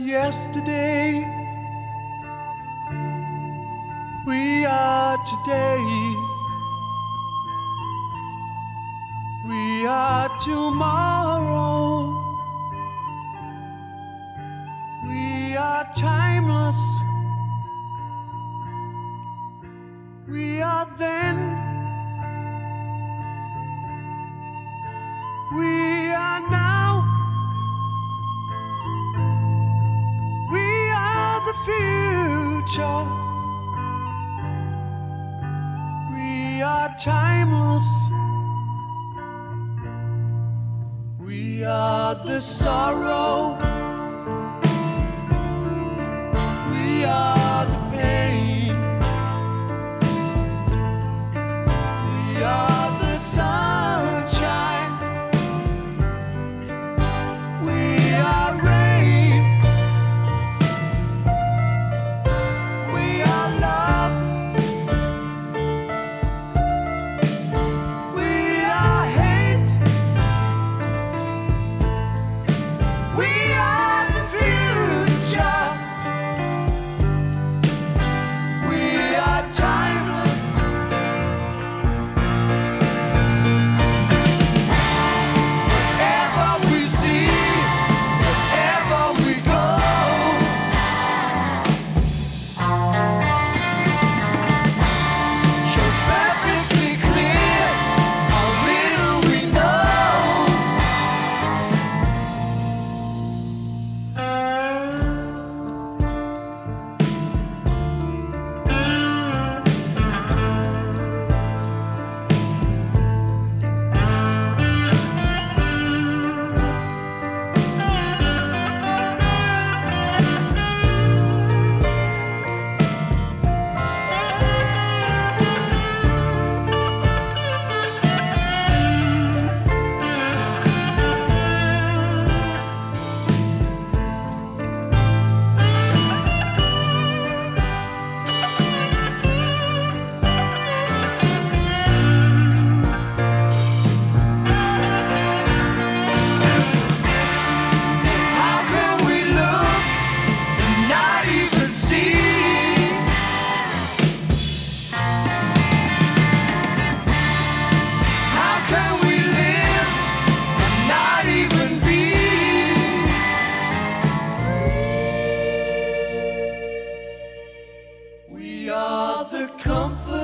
yesterday. We are today. We are tomorrow. We are timeless. We are then. We are now. We are the future. We are timeless. We are the sorrow. We are the pain. We are the sunshine. We are rain. We are love. We are hate. We are the future. We are timeless. Wherever we see, wherever we go, shows perfectly clear how little we know. How can we look and not even see? How can we live and not even be? We are the comfort.